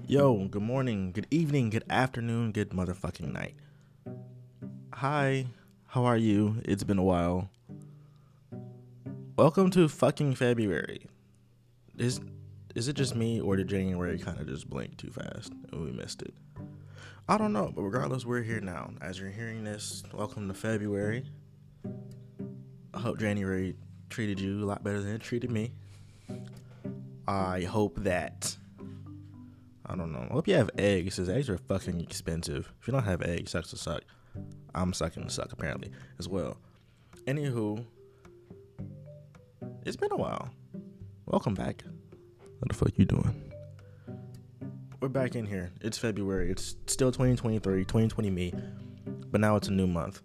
Yo, good morning, good evening, good afternoon, good motherfucking night. Hi, how are you? It's been a while. Welcome to fucking February. Is it just me, or did January kind of just blink too fast and we missed it? I don't know, but regardless, we're here now. As you're hearing this, welcome to February. I hope January treated you a lot better than it treated me. I hope that, I don't know, I hope you have eggs, because eggs are fucking expensive. If you don't have eggs, sucks to suck. I'm sucking to suck, apparently, as well. Anywho, it's been a while. Welcome back. What the fuck you doing? We're back in here. It's February. It's still 2023, 2020 me, but now it's a new month.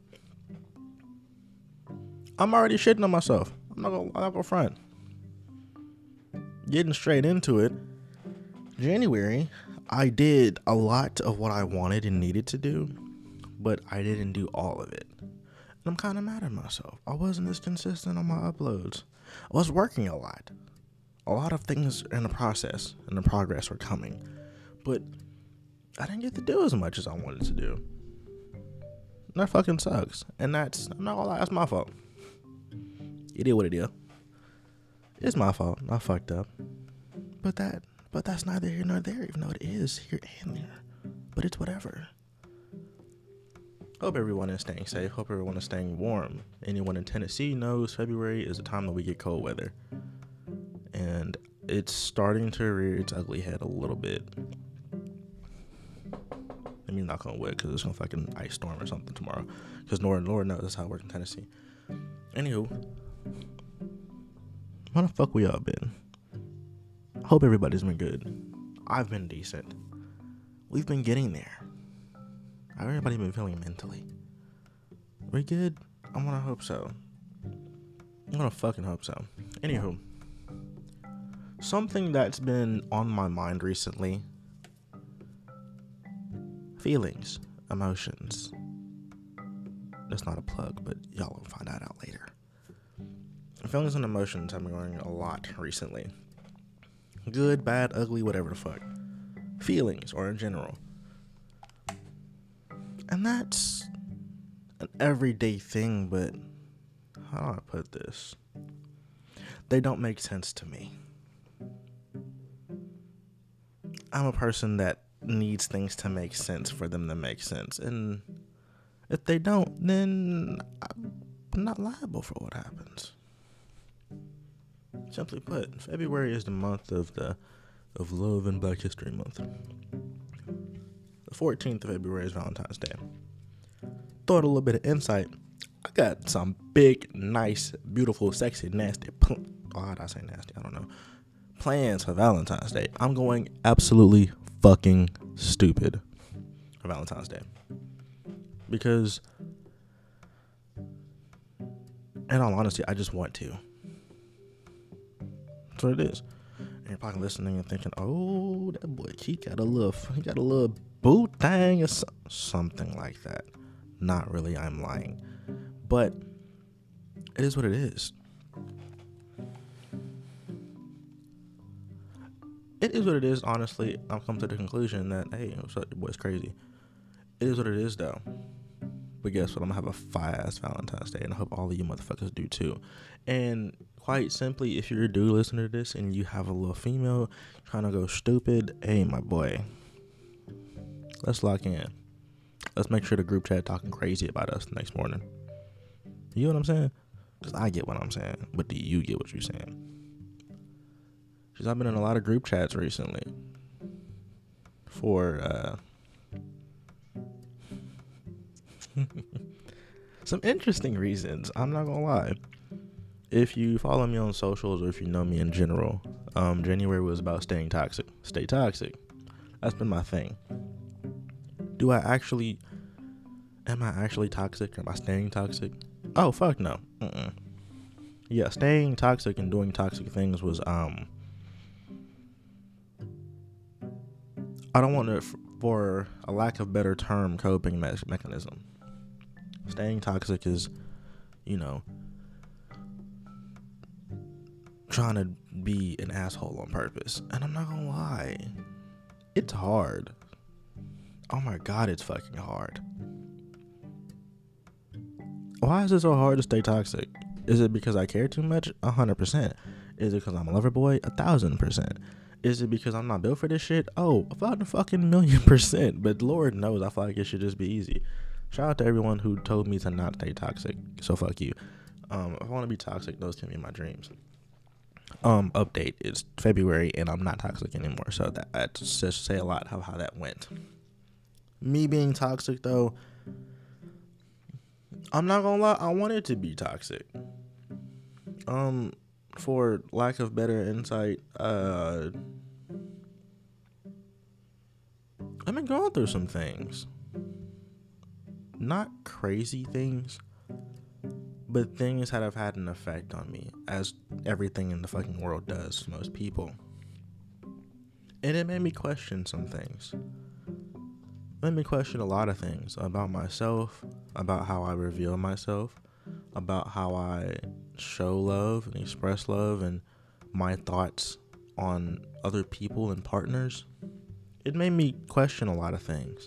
I'm already shitting on myself. I'm not gonna front. Getting straight into it. January, I did a lot of what I wanted and needed to do, but I didn't do all of it. And I'm kind of mad at myself. I wasn't as consistent on my uploads. I was working a lot. A lot of things in the process and the progress were coming, but I didn't get to do as much as I wanted to do. And that fucking sucks. And I'm not gonna lie, that's my fault. It is what it is. It's my fault. I fucked up. But that's neither here nor there, even though it is here and there. But it's whatever. Hope everyone is staying safe. Hope everyone is staying warm. Anyone in Tennessee knows February is the time that we get cold weather. And it's starting to rear its ugly head a little bit. I mean, knock on wood, because it's gonna fucking ice storm or something tomorrow. Because Lord knows that's how it works in Tennessee. Anywho, how the fuck we all been? Hope everybody's been good. I've been decent. We've been getting there. How everybody been feeling mentally? We good? I'm gonna hope so. I'm gonna fucking hope so. Anywho, something that's been on my mind recently: feelings, emotions. That's not a plug, but y'all will find that out later. Feelings and emotions have been going a lot recently. Good, bad, ugly, whatever the fuck. Feelings, or in general. And that's an everyday thing, but how do I put this? They don't make sense to me. I'm a person that needs things to make sense for them to make sense. And if they don't, then I'm not liable for what happens. Simply put, February is the month of love and Black History Month. The 14th of February is Valentine's Day. Throw it a little bit of insight. I got some big, nice, beautiful, sexy, nasty. How did I say nasty? I don't know. Plans for Valentine's Day. I'm going absolutely fucking stupid for Valentine's Day. Because, in all honesty, I just want to. That's what it is. And you're probably listening and thinking, oh, that boy, he got a little boot thing or something like that. Not really, I'm lying. But it is what it is. It is what it is, honestly. I've come to the conclusion that, hey, what's up, your boy's crazy. It is what it is, though. But guess what? I'm going to have a fire-ass Valentine's Day, and I hope all of you motherfuckers do, too. And quite simply, if you're a dude listening to this and you have a little female trying to go stupid, hey, my boy, let's lock in. Let's make sure the group chat talking crazy about us the next morning. You know what I'm saying? Because I get what I'm saying, but do you get what you're saying? Because I've been in a lot of group chats recently for some interesting reasons. I'm not gonna lie. If you follow me on socials or if you know me in general, January was about staying toxic. Stay toxic. That's been my thing. Am I actually toxic? Am I staying toxic? Oh, fuck no. Yeah, staying toxic and doing toxic things was, I don't want to, for a lack of better term, coping mechanism. Staying toxic is, trying to be an asshole on purpose. And I'm not gonna lie, It's hard. Oh my God, it's fucking hard. Why is it so hard to stay toxic? Is it because I care too much? 100%. Is it because I'm a lover boy? 1,000%. Is it because I'm not built for this shit? Oh, about a fucking million%. But Lord knows, I feel like it should just be easy. Shout out to everyone who told me to not stay toxic. So fuck you. If I want to be toxic, those can be my dreams. Update is February and I'm not toxic anymore. So that just say a lot of how that went. Me being toxic though, I'm not gonna lie, I wanted to be toxic. For lack of better insight, I've been going through some things. Not crazy things, but things that have had an effect on me, as everything in the fucking world does to most people. And it made me question some things. It made me question a lot of things about myself, about how I reveal myself, about how I show love and express love, and my thoughts on other people and partners. It made me question a lot of things.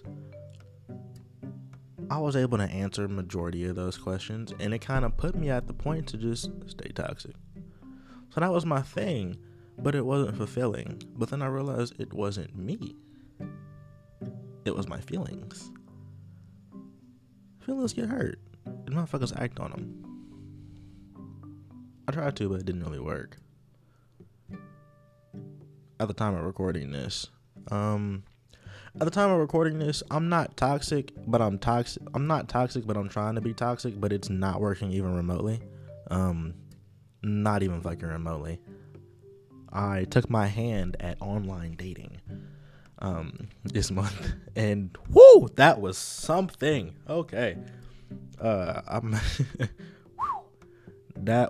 I was able to answer majority of those questions, and it kind of put me at the point to just stay toxic. So that was my thing, but it wasn't fulfilling. But then I realized it wasn't me. It was my feelings. Feelings get hurt, and motherfuckers act on them. I tried to, but it didn't really work. At the time of recording this, I'm not toxic, but I'm toxic. I'm not toxic, but I'm trying to be toxic, but it's not working even remotely. Not even fucking remotely. I took my hand at online dating this month, and whoo, that was something. Okay. That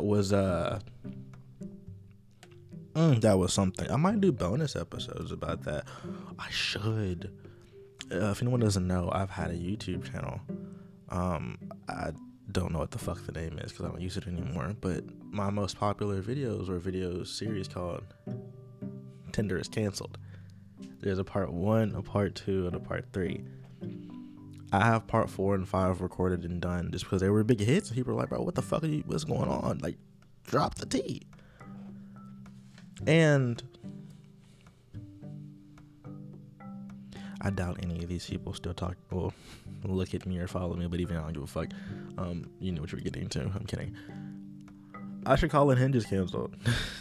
was something. I might do bonus episodes about that. I should. If anyone doesn't know, I've had a YouTube channel. I don't know what the fuck the name is because I don't use it anymore. But my most popular videos were video series called Tinder is Canceled. There's a part 1, a part 2, and a part 3. I have part 4 and 5 recorded and done just because they were big hits. And people were like, bro, what the fuck what's going on? Like, drop the T. And I doubt any of these people still look at me or follow me, but even I don't give a fuck. You know what you're getting into. I'm kidding. I should call it Hinge is canceled.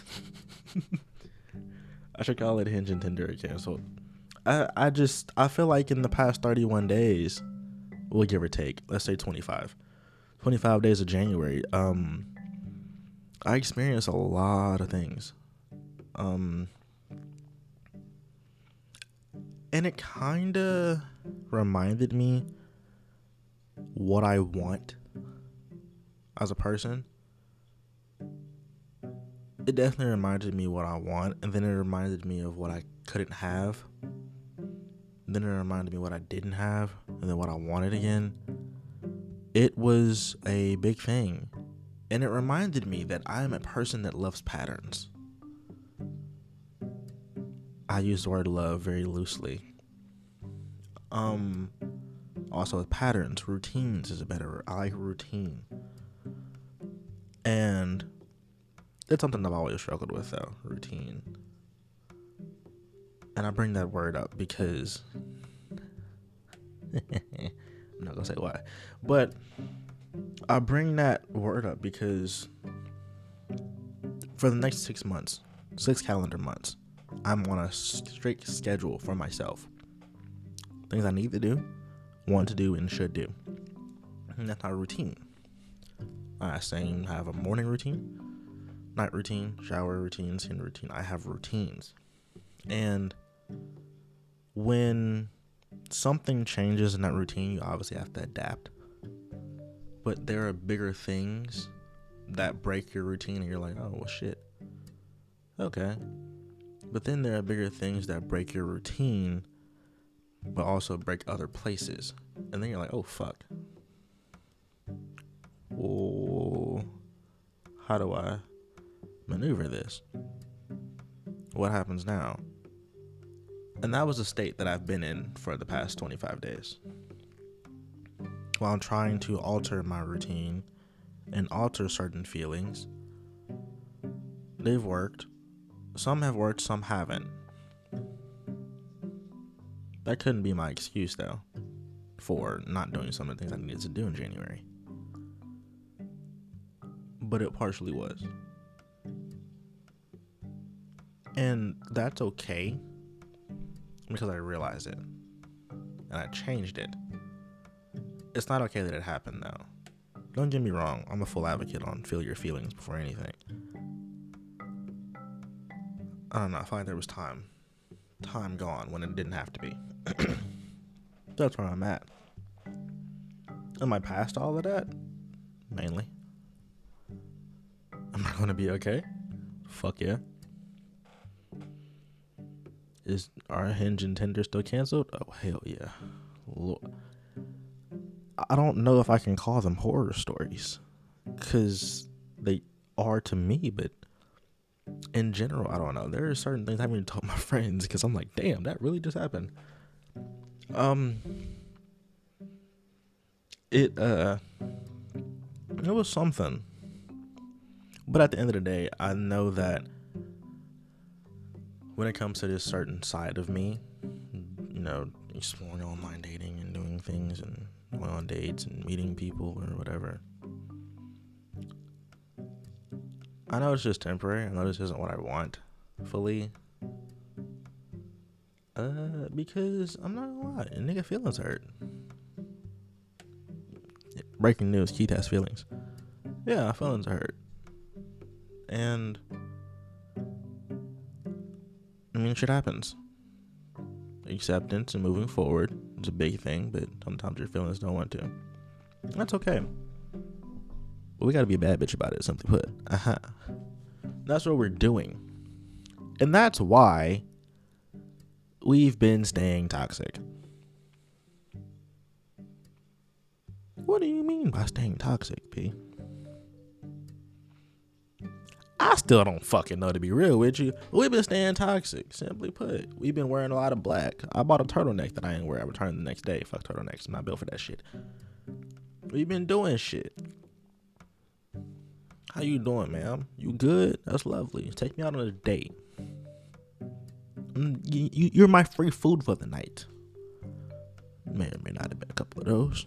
I should call it Hinge and Tinder are canceled. I feel like in the past 31 days, we'll give or take, let's say 25 days of January, I experienced a lot of things. And it kind of reminded me what I want as a person. It definitely reminded me what I want, and then it reminded me of what I couldn't have. Then it reminded me what I didn't have, and then what I wanted again. It was a big thing, and it reminded me that I am a person that loves patterns. I use the word love very loosely. Also patterns, routines is a better word. I like routine. And it's something I've always struggled with though, routine. And I bring that word up because I'm not gonna say why. But I bring that word up because for the next 6 months, 6 calendar months, I'm on a strict schedule for myself. Things I need to do, want to do, and should do. And that's my routine. I have a morning routine, night routine, shower routine, skin routine. I have routines. And when something changes in that routine, you obviously have to adapt. But there are bigger things that break your routine and you're like, oh, well, shit. Okay. But then there are bigger things that break your routine, but also break other places. And then you're like, oh, fuck. Oh, how do I maneuver this? What happens now? And that was a state that I've been in for the past 25 days. While trying to alter my routine and alter certain feelings, they've worked. Some have worked, some haven't. That couldn't be my excuse, though, for not doing some of the things I needed to do in January. But it partially was. And that's okay, because I realized it. And I changed it. It's not okay that it happened, though. Don't get me wrong. I'm a full advocate on feel your feelings before anything. I don't know. I feel like there was time gone when it didn't have to be. That's where I'm at. Am I past all of that? Mainly. Am I going to be okay? Fuck yeah. Are Hinge and Tinder still canceled? Oh, hell yeah. Lord. I don't know if I can call them horror stories, because they are to me, but in general, I don't know. There are certain things I haven't even told my friends, because I'm like, damn, that really just happened. It was something. But at the end of the day, I know that when it comes to this certain side of me, you know, exploring online dating and doing things and going on dates and meeting people or whatever, I know it's just temporary. I know this isn't what I want fully. Because I'm not gonna lie, nigga feelings hurt. Breaking news, Keith has feelings. Yeah, feelings hurt. And I mean, shit happens. Acceptance and moving forward is a big thing, but sometimes your feelings don't want to. That's okay. But we gotta be a bad bitch about it, simply put. That's what we're doing. And that's why we've been staying toxic. What do you mean by staying toxic, P? I still don't fucking know, to be real with you. We've been staying toxic, simply put. We've been wearing a lot of black. I bought a turtleneck that I ain't wear. I returned the next day. Fuck turtlenecks. I'm not built for that shit. We've been doing shit. How you doing, ma'am? You good? That's lovely. Take me out on a date. You're my free food for the night. May or may not have been a couple of those.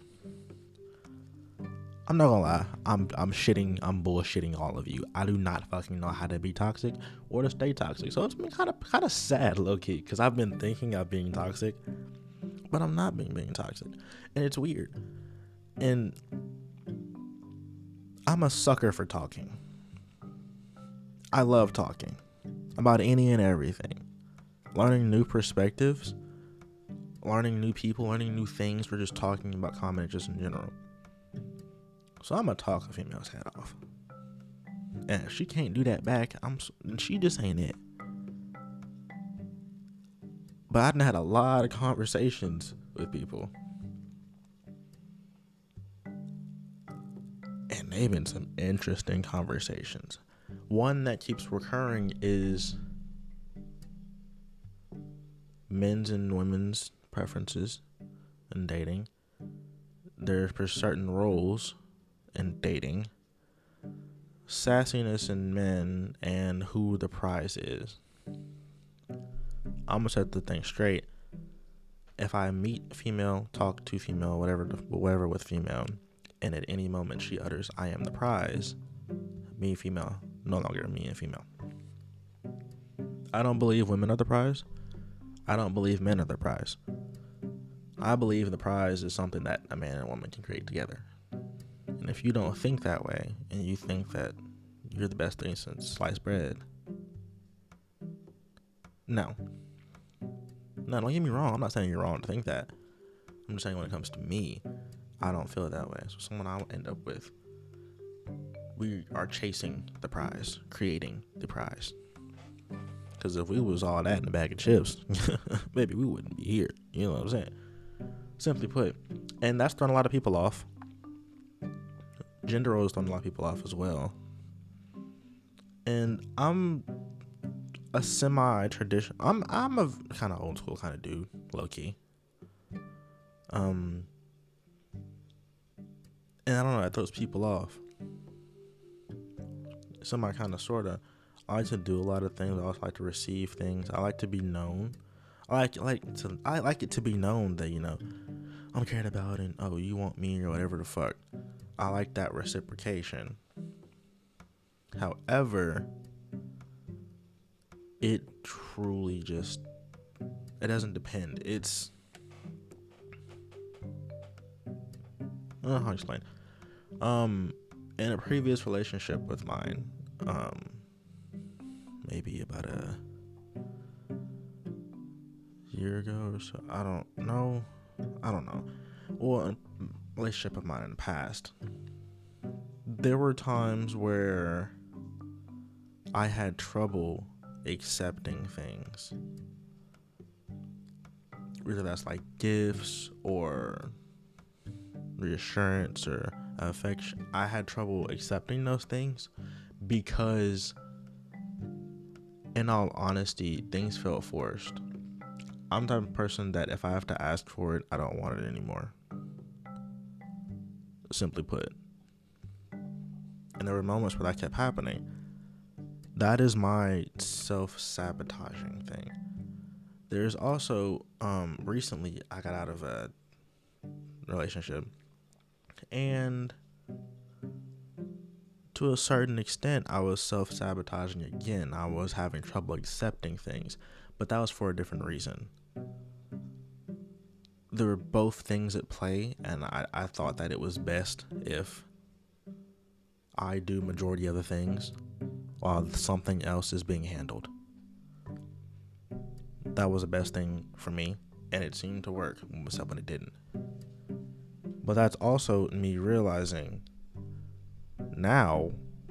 I'm not gonna lie, I'm bullshitting all of you. I do not fucking know how to be toxic or to stay toxic. So it's been kind of sad, low key, because I've been thinking of being toxic, but I'm not being toxic, and it's weird. And I'm a sucker for talking. I love talking about any and everything, learning new perspectives, learning new people, learning new things, or just talking about common interests in general. So I'm gonna talk a female's head off, and if she can't do that back, she just ain't it. But I've had a lot of conversations with people, and they've been some interesting conversations. One that keeps recurring is men's and women's preferences in dating. There's certain roles in dating, sassiness in men, and who the prize is. I'm gonna set the thing straight. If I meet a female, talk to female, whatever with female, and at any moment she utters, "I am the prize," me, female, no longer me and female. I don't believe women are the prize. I don't believe men are the prize. I believe the prize is something that a man and a woman can create together. And if you don't think that way, and you think that you're the best thing since sliced bread, no, don't get me wrong. I'm not saying you're wrong to think that. I'm just saying when it comes to me, I don't feel that way. So someone I'll end up with, we are chasing the prize, creating the prize. Because if we was all that in a bag of chips, maybe we wouldn't be here. You know what I'm saying? Simply put. And that's thrown a lot of people off. Gender roles thrown a lot of people off as well. And I'm a semi-tradition. I'm a kind of old school kind of dude, low key. And I don't know, that throws people off. Semi kind of sorta. I like to do a lot of things. I also like to receive things. I like to be known. I like it to be known that, you know, I'm cared about and oh, you want me or whatever the fuck. I like that reciprocation. However, it truly just, it doesn't depend. It's, I don't know how to explain. In a previous relationship with mine, maybe about a year ago or so, I don't know. Well, a relationship of mine in the past, there were times where I had trouble accepting things, whether that's like gifts or reassurance or affection. I had trouble accepting those things because, in all honesty, things felt forced. I'm the type of person that if I have to ask for it, I don't want it anymore. Simply put. And there were moments where that kept happening. That is my self-sabotaging thing. There's also, recently I got out of a relationship, and to a certain extent, I was self-sabotaging again. I was having trouble accepting things, but that was for a different reason. There were both things at play, and I thought that it was best if I do majority of the things while something else is being handled. That was the best thing for me, and it seemed to work except when it didn't. But that's also me realizing now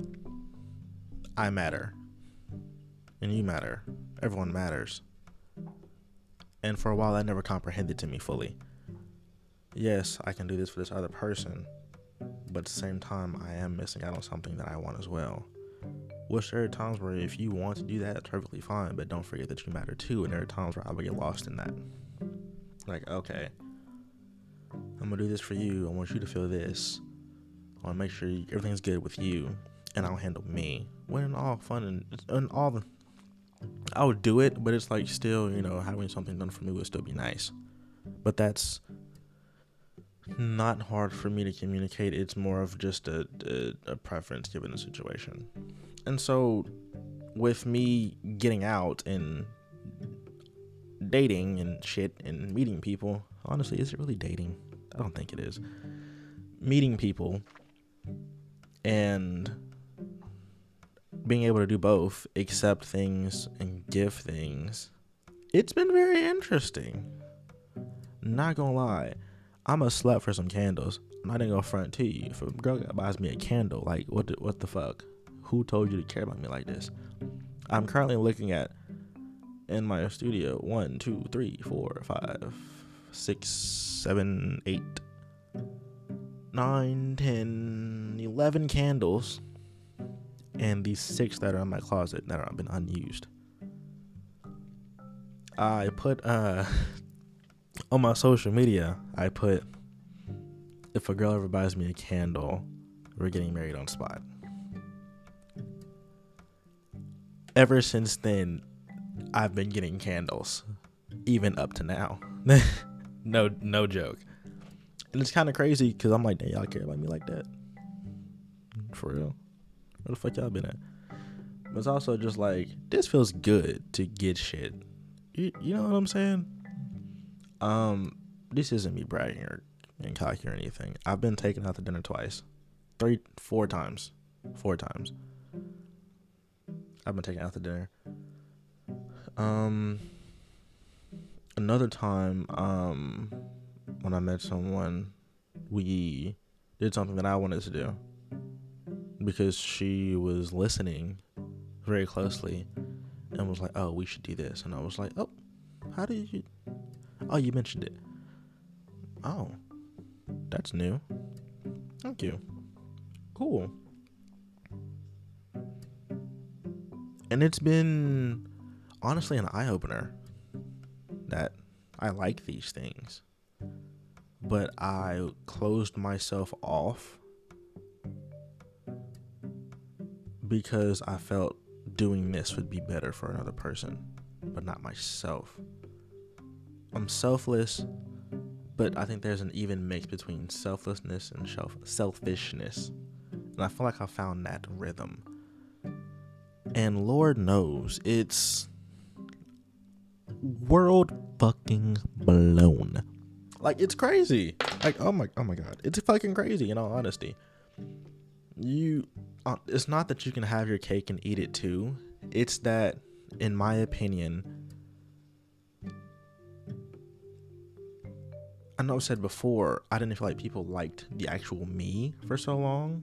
I matter, and you matter. Everyone matters. And for a while, that never comprehended to me fully. Yes, I can do this for this other person, but at the same time, I am missing out on something that I want as well. Which there are times where if you want to do that, that's perfectly fine, but don't forget that you matter too. And there are times where I would get lost in that. Like, okay, I'm gonna do this for you. I want you to feel this. I want to make sure everything's good with you, and I'll handle me. When in all fun and all the, I would do it, but it's like still, you know, having something done for me would still be nice. But that's not hard for me to communicate. It's more of just a preference given the situation. And so with me getting out and dating and shit and meeting people, honestly, is it really dating? I don't think it is. Meeting people and being able to do both, accept things and give things, it's been very interesting. Not gonna lie, I'm a slut for some candles. I'm not even gonna front to you. If a girl buys me a candle, like what the fuck? Who told you to care about me like this? I'm currently looking at in my studio 1, 2, 3, 4, 5, 6, 7, 8, 9, 10, 11 candles, and these 6 that are in my closet that have been unused. I put on my social media, I put, if a girl ever buys me a candle, we're getting married on spot. Ever since then, I've been getting candles, even up to now. No joke. And it's kind of crazy because I'm like, damn, y'all care about me like that? For real? Where the fuck y'all been at? But it's also just like, this feels good to get shit. You know what I'm saying? This isn't me bragging or being cocky or anything. I've been taken out to dinner twice. 4 times. 4 times. I've been taken out to dinner. Another time, when I met someone, we did something that I wanted to do because she was listening very closely and was like, oh, we should do this. And I was like, oh, how did you? Oh, you mentioned it. Oh, that's new. Thank you. Cool. And it's been honestly an eye-opener that I like these things, but I closed myself off because I felt doing this would be better for another person, but not myself. I'm selfless, but I think there's an even mix between selflessness and selfishness. And I feel like I found that rhythm. And Lord knows, it's world fucking blown. Like, it's crazy. Like, oh my God. It's fucking crazy, in all honesty. It's not that you can have your cake and eat it too. It's that, in my opinion, I know I said before, I didn't feel like people liked the actual me for so long.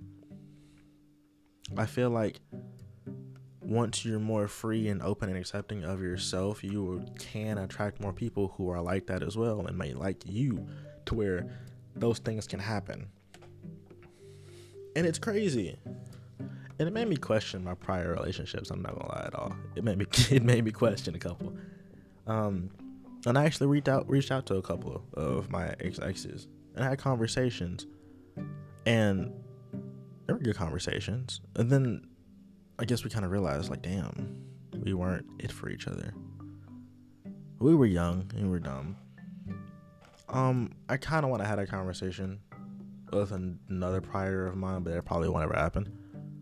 I feel like once you're more free and open and accepting of yourself, you can attract more people who are like that as well and may like you, to where those things can happen. And it's crazy. And it made me question my prior relationships. I'm not gonna lie at all. It made me question a couple. And I actually reached out to a couple of my exes and had conversations, and they were good conversations. And then I guess we kind of realized, like, damn, we weren't it for each other. We were young and we were dumb. I kind of want to have a conversation with another prior of mine, but that probably won't ever happen.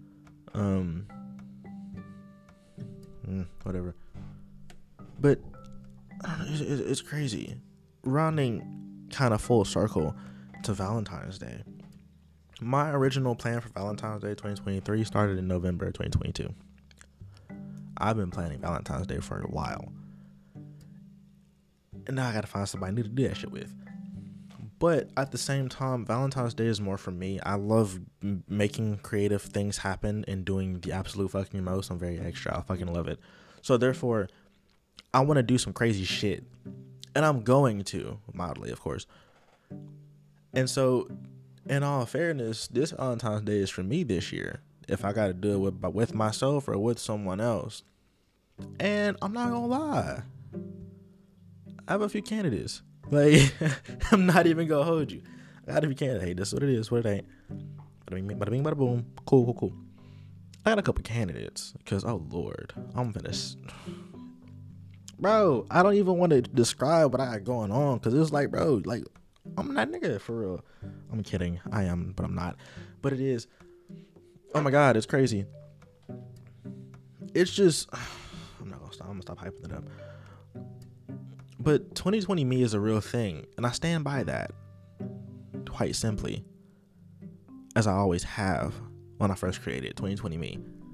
Whatever. But it's crazy. Rounding kind of full circle to Valentine's Day. My original plan for Valentine's Day 2023 started in November 2022. I've been planning Valentine's Day for a while. And now I gotta find somebody new to do that shit with. But at the same time, Valentine's Day is more for me. I love making creative things happen and doing the absolute fucking most. I'm very extra. I fucking love it. So therefore, I want to do some crazy shit. And I'm going to, mildly, of course. And so, in all fairness, this Valentine's Day is for me this year. If I got to do it with myself or with someone else. And I'm not going to lie, I have a few candidates. Like, I'm not even going to hold you. I got a few candidates. Hey, this is what it is, what it ain't. Bada bing, bada bing, bada boom. Cool. I got a couple candidates. Because, oh, Lord, I'm finna... Bro, I don't even want to describe what I got going on. Because it's like, bro, like, I'm that nigga for real. I'm kidding. I am, but I'm not. But it is. Oh my God, it's crazy. It's just, I'm not gonna stop. I'm gonna stop hyping it up. But 2020 me is a real thing, and I stand by that. Quite simply, as I always have when I first created 2020 me.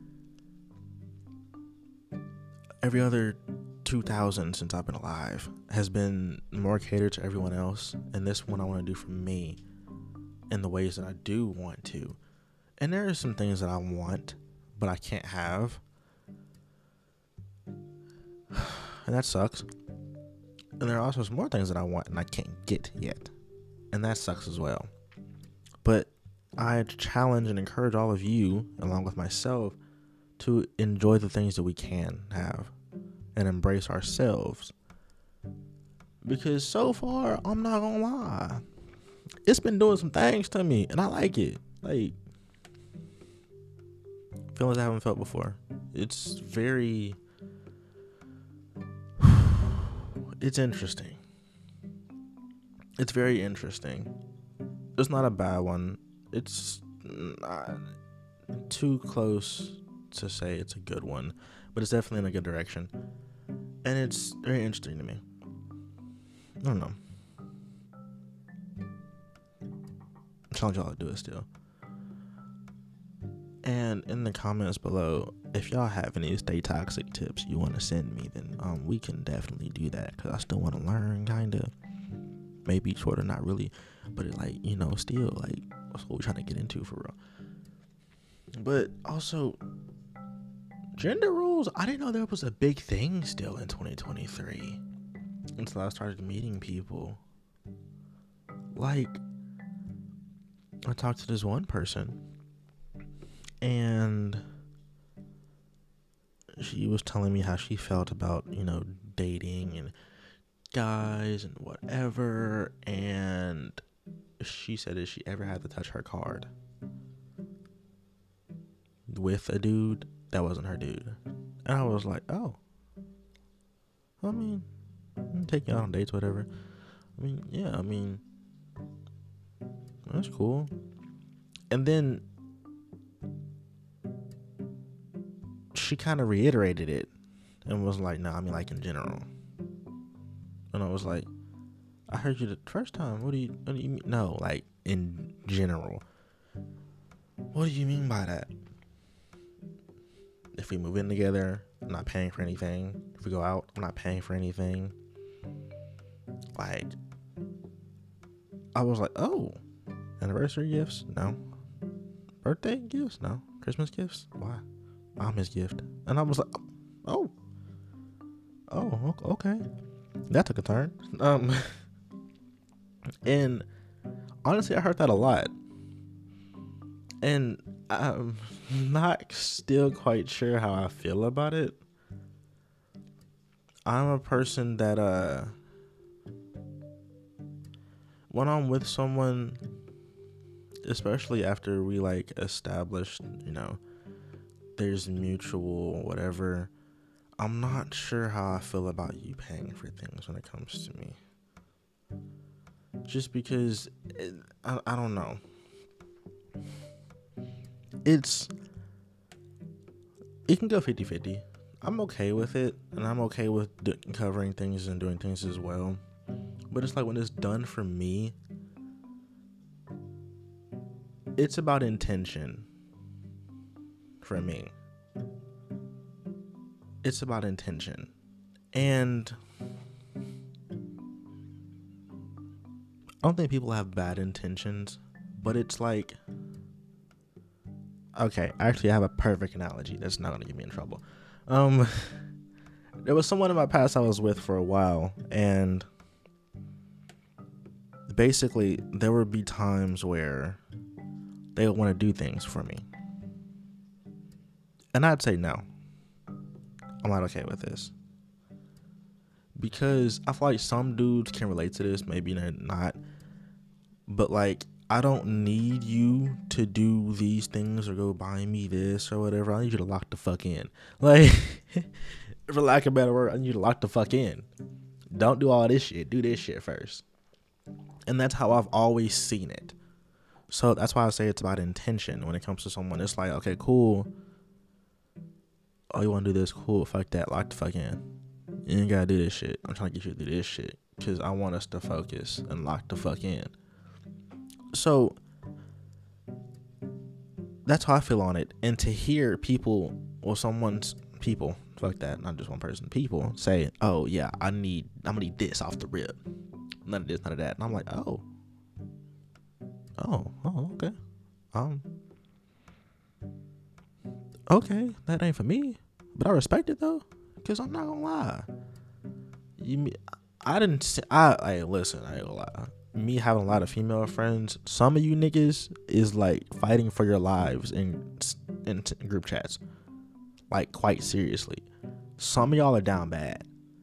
Every other 2000 since I've been alive has been more catered to everyone else, and this one I want to do for me in the ways that I do want to. And there are some things that I want but I can't have, and that sucks. And there are also some more things that I want and I can't get yet, and that sucks as well. But I challenge and encourage all of you, along with myself, to enjoy the things that we can have and embrace ourselves. Because so far, I'm not gonna lie, it's been doing some things to me, and I like it. Like, feelings I haven't felt before. It's very... It's interesting. It's very interesting. It's not a bad one. It's not too close to say it's a good one, but it's definitely in a good direction. And it's very interesting to me. I don't know. I challenge y'all to do it still. And in the comments below, if y'all have any stay toxic tips you want to send me, then we can definitely do that, because I still want to learn, kind of. Maybe sort of, not really, but it, like, you know, still, like, that's what we're trying to get into for real. But also, gender roles, I didn't know there was a big thing still in 2023 until I started meeting people. Like, I talked to this one person, and she was telling me how she felt about, dating and guys and whatever. And she said if she ever had to touch her card with a dude, that wasn't her dude. And I was like, oh, I mean, I'm taking you out on dates, whatever. I mean, yeah, that's cool. And then she kind of reiterated it and was like, no, like in general. And I was like, I heard you the first time. What do you mean? No, like in general. What do you mean by that? If we move in together, I'm not paying for anything. If we go out, I'm not paying for anything. Like, I was like, oh, anniversary gifts? No. Birthday gifts? No. Christmas gifts? Why? I'm his gift. And I was like, oh, okay. That took a turn. And honestly, I heard that a lot. And I'm not still quite sure how I feel about it. I'm a person that when I'm with someone, especially after we like established, there's mutual whatever, I'm not sure how I feel about you paying for things when it comes to me. Just because I don't know. It can go 50-50. I'm okay with it, and I'm okay with covering things and doing things as well. But it's like when it's done for me, it's about intention for me. It's about intention. And I don't think people have bad intentions, but it's like, okay, actually I have a perfect analogy that's not going to get me in trouble. There was someone in my past I was with for a while, and basically there would be times where they would want to do things for me. And I'd say no. I'm not okay with this. Because I feel like some dudes can relate to this, maybe they're not. But like, I don't need you to do these things or go buy me this or whatever. I need you to lock the fuck in. Like, for lack of a better word, I need you to lock the fuck in. Don't do all this shit. Do this shit first. And that's how I've always seen it. So that's why I say it's about intention when it comes to someone. It's like, okay, cool. Oh, you want to do this? Cool. Fuck that. Lock the fuck in. You ain't got to do this shit. I'm trying to get you to do this shit because I want us to focus and lock the fuck in. So that's how I feel on it. And to hear people or fuck that, not just one person, people say, oh yeah, I'm gonna need this off the rip. None of this, none of that. And I'm like, oh, okay. Okay, that ain't for me. But I respect it though. Cause I'm not gonna lie. I ain't gonna lie. Me having a lot of female friends, some of you niggas is like fighting for your lives in group chats, like quite seriously. Some of y'all are down bad.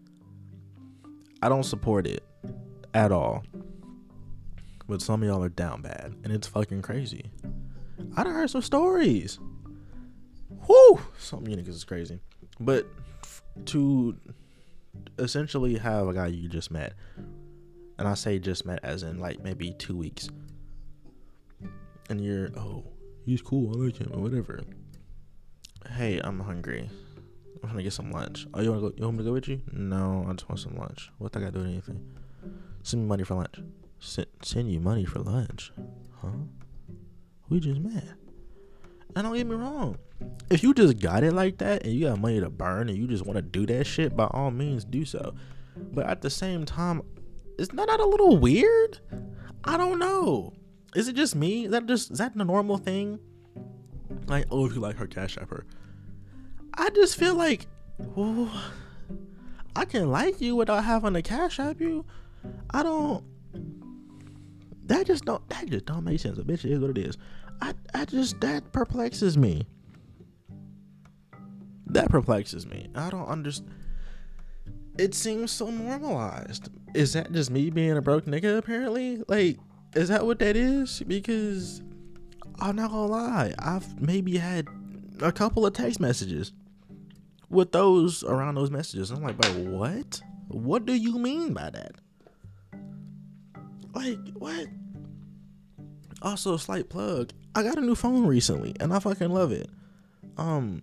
I don't support it at all, but some of y'all are down bad, and it's fucking crazy. I done heard some stories. Whoo, some of you niggas is crazy, but to essentially have a guy you just met. And I say just met as in like maybe 2 weeks. And you're, oh, he's cool, I like him, or whatever. Hey, I'm hungry. I'm trying to get some lunch. Oh, you want me to go with you? No, I just want some lunch. What I got to do with anything? Send me money for lunch. Send you money for lunch? Huh? We just met. And don't get me wrong. If you just got it like that and you got money to burn and you just want to do that shit, by all means do so. But at the same time, isn't that a little weird? I don't know. Is it just me? Is that the normal thing? Like, oh, if you like her, cash app her. I just feel like, ooh, I can like you without having to cash app you. That just don't make sense. A bitch is what it is. That perplexes me. That perplexes me. I don't understand. It seems so normalized. Is that just me being a broke nigga, apparently? Like, is that what that is? Because I'm not gonna lie, I've maybe had a couple of text messages with those around those messages. I'm like, but what? What do you mean by that? Like, what? Also, slight plug. I got a new phone recently, and I fucking love it. I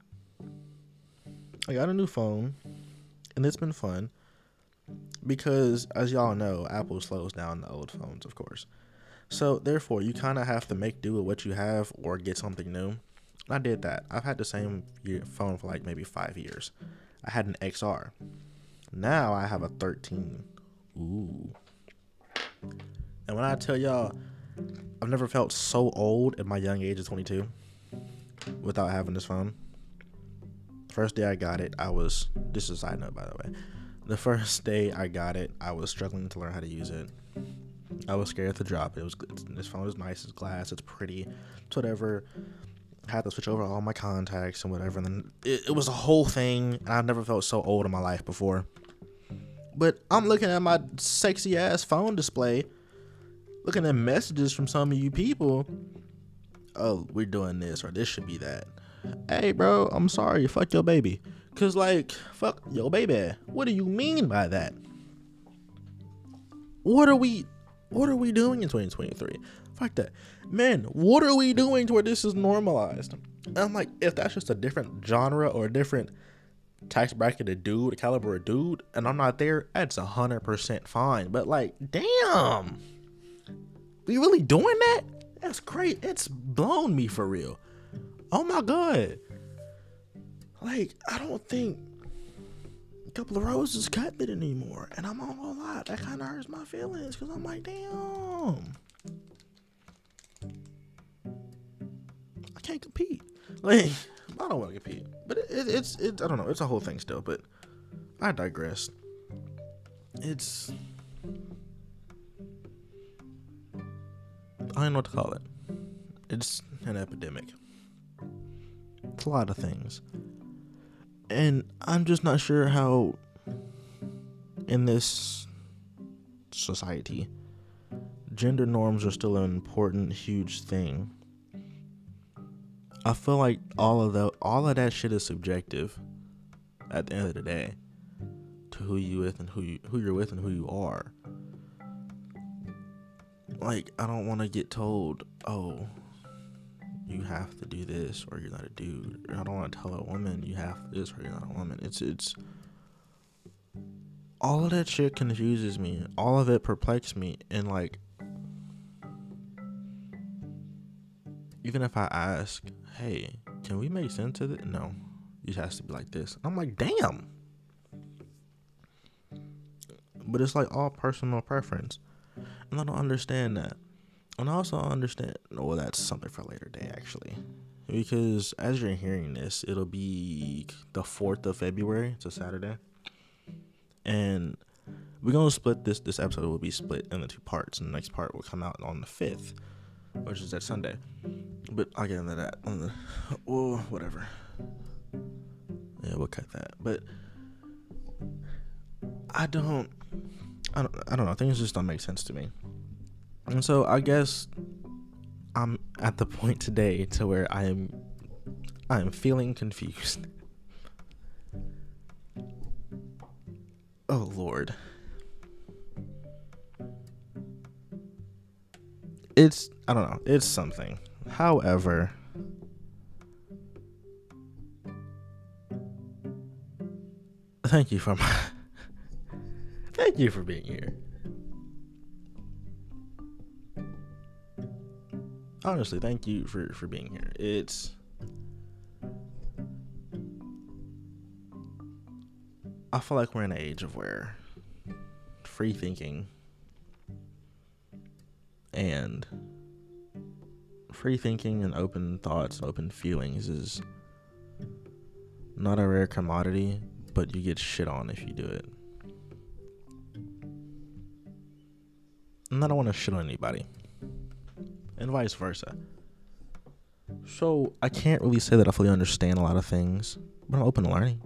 got a new phone, and it's been fun because, as y'all know, Apple slows down the old phones, of course. So, therefore, you kind of have to make do with what you have or get something new. I did that. I've had the same phone for like maybe 5 years. I had an XR. Now I have a 13. Ooh. And when I tell y'all, I've never felt so old at my young age of 22 without having this phone. First day I got it, this is a side note, by the way. The first day I got it, I was struggling to learn how to use it. I was scared to drop it. This phone is nice, it's glass, it's pretty, it's whatever. I had to switch over all my contacts and whatever. And then it was a whole thing. And I've never felt so old in my life before. But I'm looking at my sexy ass phone display, looking at messages from some of you people. Oh, we're doing this, or this should be that. Hey, bro, I'm sorry. Fuck your baby. Cause like, fuck your baby. What do you mean by that? What are we doing in 2023? Fuck that. Man, what are we doing to where this is normalized? And I'm like, if that's just a different genre or a different tax bracket of dude, a caliber of dude, and I'm not there, that's 100% fine. But like, damn. We really doing that? That's great. It's blown me for real. Oh my God. Like, I don't think a couple of roses cut it anymore. And I'm not gonna lie, that kind of hurts my feelings because I'm like, damn. I can't compete. Like, I don't want to compete. But it's I don't know. It's a whole thing still, but I digress. I don't know what to call it. It's an epidemic. It's a lot of things. And I'm just not sure how in this society gender norms are still an important, huge thing. I feel like all of that shit is subjective at the end of the day to who you with and who you're with and who you are. Like, I don't want to get told, oh, you have to do this or you're not a dude. Or I don't want to tell a woman you have this or you're not a woman. It's all of that shit confuses me. All of it perplexes me. And like, even if I ask, hey, can we make sense of it? No, it has to be like this. I'm like, damn. But it's like all personal preference. And I don't understand that. And I also understand, well, that's something for a later day, actually. Because as you're hearing this, it'll be the 4th of February. It's a Saturday. And we're going to split this episode will be split into 2 parts. And the next part will come out on the 5th, which is that Sunday. But I'll get into that. Well, whatever. Yeah, we'll cut that. But I don't know. Things just don't make sense to me. And so I guess I'm at the point today to where I am feeling confused. Oh Lord. I don't know. It's something. However, thank you for being here. Honestly, thank you for being here. I feel like we're in an age of where free thinking and open thoughts, open feelings is not a rare commodity, but you get shit on if you do it. And I don't want to shit on anybody. And vice versa. So I can't really say that I fully understand a lot of things, but I'm open to learning.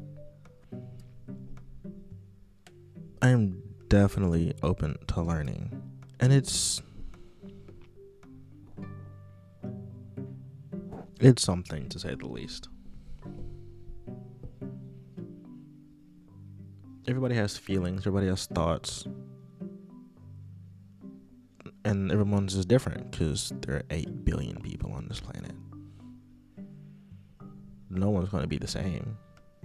I am definitely open to learning. And it's something, to say the least. Everybody has feelings, everybody has thoughts, and everyone's is different because there are 8 billion people on this planet. No one's going to be the same.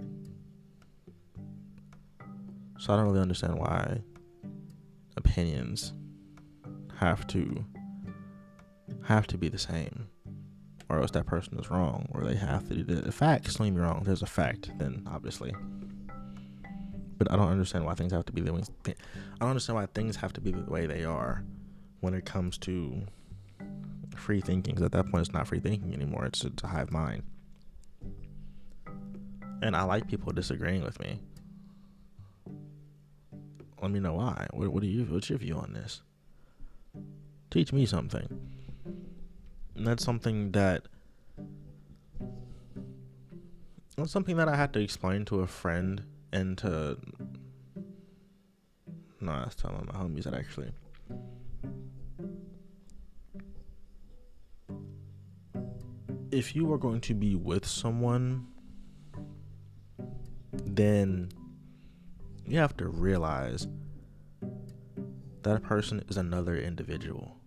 So I don't really understand why opinions have to be the same, or else that person is wrong, or they have to do the facts. Don't get me wrong, there's a fact, then obviously. But I don't understand why things have to be the way. I don't understand why things have to be the way they are when it comes to free thinking. Because at that point, it's not free thinking anymore. It's a hive mind. And I like people disagreeing with me. Let me know why. What's your view on this? Teach me something. And that's something that I had to explain to a friend. And I was telling my homies that actually. If you are going to be with someone, then you have to realize that person is another individual.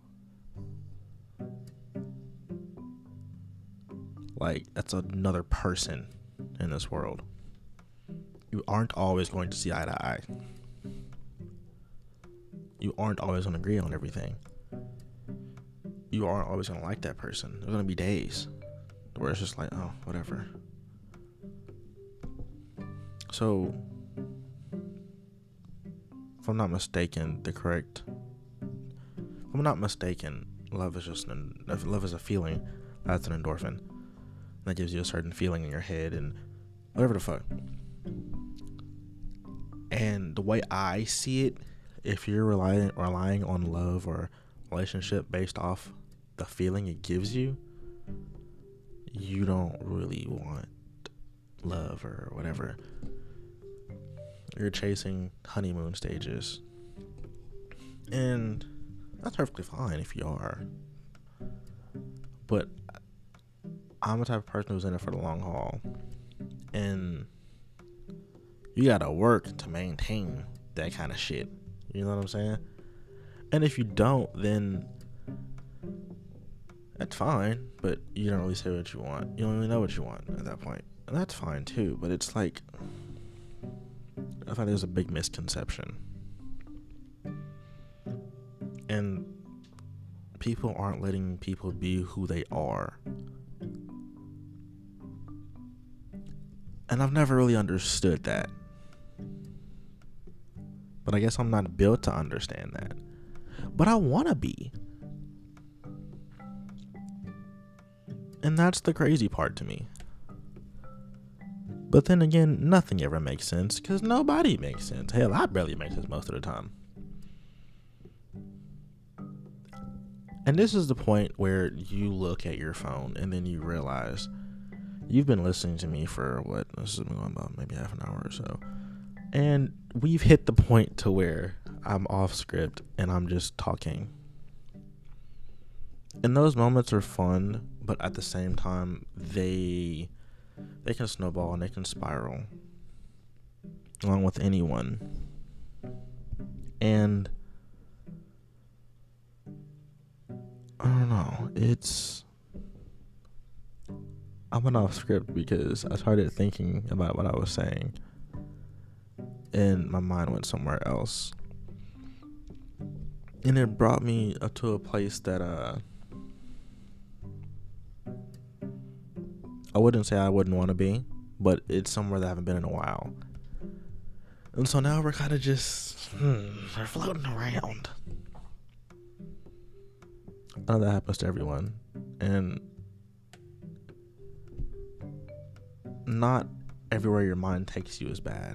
Like, that's another person in this world. You aren't always going to see eye to eye. You aren't always going to agree on everything. You aren't always going to like that person. There's going to be days where it's just like, oh, whatever. So, if I'm not mistaken, love is a feeling. That's an endorphin. That gives you a certain feeling in your head and whatever the fuck. And the way I see it, if you're relying on love or relationship based off the feeling it gives you, you don't really want love or whatever. You're chasing honeymoon stages. And that's perfectly fine if you are. But I'm the type of person who's in it for the long haul. And you gotta work to maintain that kind of shit. You know what I'm saying? And if you don't, then that's fine. But you don't really say what you want. You don't really know what you want at that point. And that's fine too. But it's like, I thought there's a big misconception. And people aren't letting people be who they are. And I've never really understood that. But I guess I'm not built to understand that. But I want to be. And that's the crazy part to me. But then again, nothing ever makes sense because nobody makes sense. Hell, I barely make sense most of the time. And this is the point where you look at your phone and then you realize you've been listening to me for this has been going about maybe half an hour or so. And we've hit the point to where I'm off script and I'm just talking. And those moments are fun, but at the same time, they can snowball and they can spiral along with anyone. And I don't know, I went off script because I started thinking about what I was saying and my mind went somewhere else. And it brought me up to a place that I wouldn't say I wouldn't want to be, but it's somewhere that I haven't been in a while. And so now we're kind of just we're floating around. I know that happens to everyone, and not everywhere your mind takes you is bad.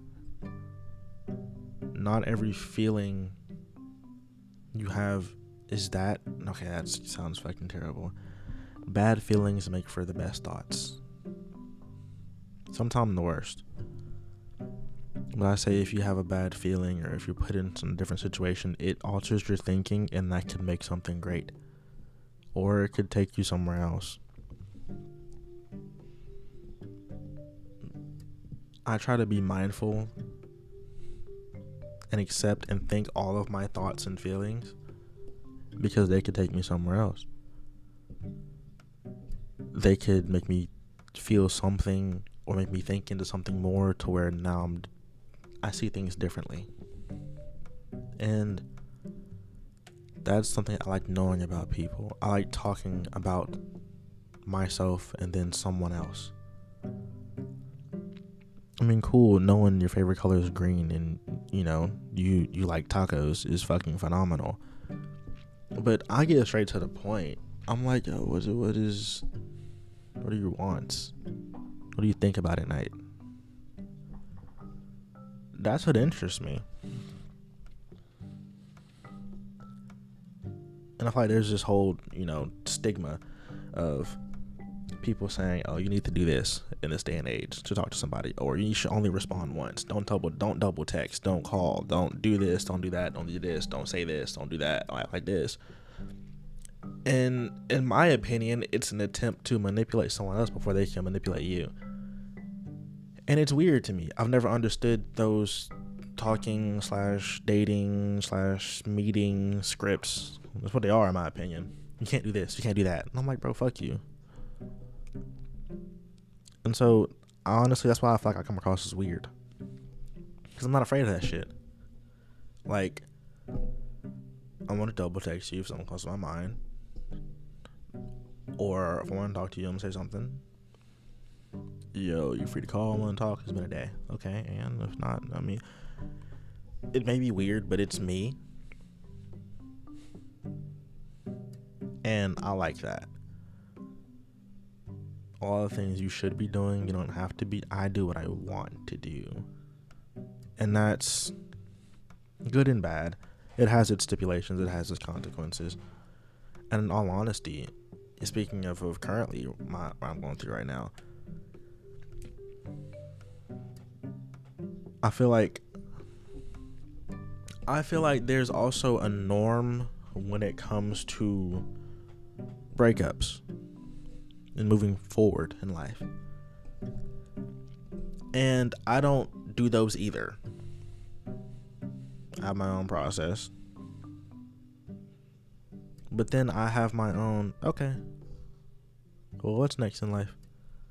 Not every feeling you have is that. Okay, that sounds fucking terrible. bad feelings make for the best thoughts. Sometimes the worst. But I say if you have a bad feeling or if you're put in some different situation, it alters your thinking, and that could make something great. Or it could take you somewhere else. I try to be mindful and accept and think all of my thoughts and feelings, because they could take me somewhere else. They could make me feel something or make me think into something more, to where now I see things differently. And that's something I like knowing about people. I like talking about myself and then someone else. I mean, cool, knowing your favorite color is green and, you like tacos is fucking phenomenal. But I get straight to the point. I'm like, yo, what are your wants? What do you think about at night? That's what interests me. And I feel like there's this whole, stigma of people saying, oh, you need to do this in this day and age to talk to somebody, or you should only respond once. Don't double text, don't call, don't do this, don't do that, don't do this, don't say this, don't do that, don't act like this. And in my opinion, it's an attempt to manipulate someone else before they can manipulate you. And it's weird to me. I've never understood those talking / dating / meeting scripts. That's what they are, in my opinion. You can't do this, you can't do that. And I'm like, bro, fuck you. And so, honestly, that's why I feel like I come across as weird. Because I'm not afraid of that shit. Like, I want to double text you if something comes to my mind. Or if I want to talk to you, I'm going to say something. Yo, you free to call? I want to talk. It's been a day. Okay, and if not, I mean, it may be weird, but it's me. And I like that. All the things you should be doing, you don't have to be. I do what I want to do. And that's good and bad. It has its stipulations. It has its consequences. And in all honesty, speaking of currently what I'm going through right now, I feel like there's also a norm when it comes to breakups and moving forward in life. And I don't do those either. I have my own process. But then I have my own, okay, well, what's next in life?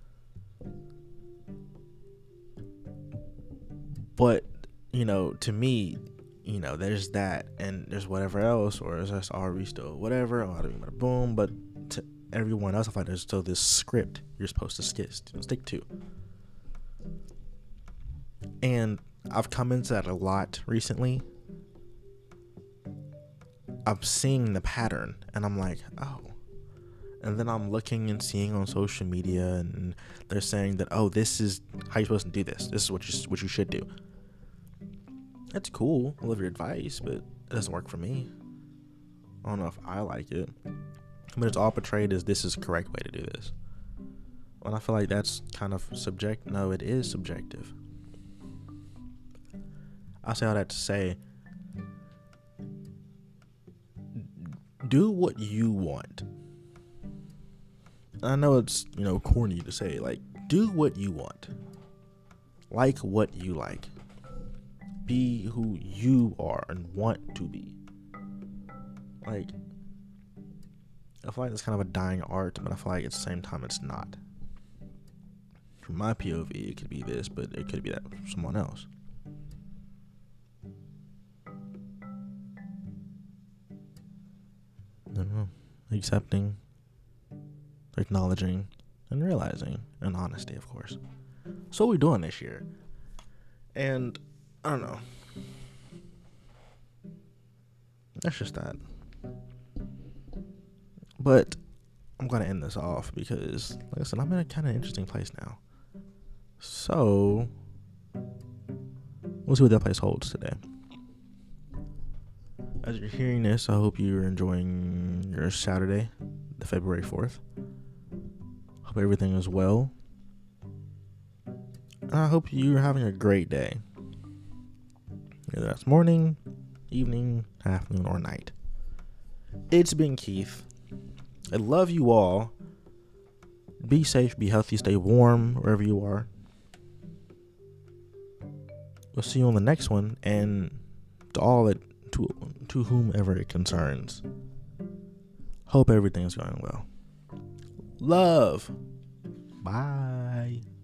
But, to me, there's that, and there's whatever else, or is this, are we still whatever, or boom, but to everyone else, I find there's still this script you're supposed to stick to. And I've come into that a lot recently. I'm seeing the pattern, and I'm like, oh. And then I'm looking and seeing on social media, and they're saying that, oh, this is how you're supposed to do this. This is what you should do. That's cool. I love your advice, but it doesn't work for me. I don't know if I like it. But it's all portrayed as this is the correct way to do this. And I feel like that's kind of subjective. No, it is subjective. I say all that to say, do what you want. I know it's, corny to say, like, do what you want. Like what you like. Be who you are and want to be. Like, I feel like it's kind of a dying art, but I feel like at the same time it's not. From my POV, it could be this, but it could be that for someone else. I don't know. Accepting, acknowledging, and realizing, and honesty, of course. So what we're doing this year. And I don't know. That's just that. But I'm going to end this off because, like I said, I'm in a kind of interesting place now. So we'll see what that place holds today. As you're hearing this, I hope you're enjoying your Saturday, the February 4th. Hope everything is well. And I hope you're having a great day. Whether that's morning, evening, afternoon, or night. It's been Keith. I love you all. Be safe, be healthy, stay warm wherever you are. We'll see you on the next one, and to whomever it concerns. Hope everything's going well. Love. Bye.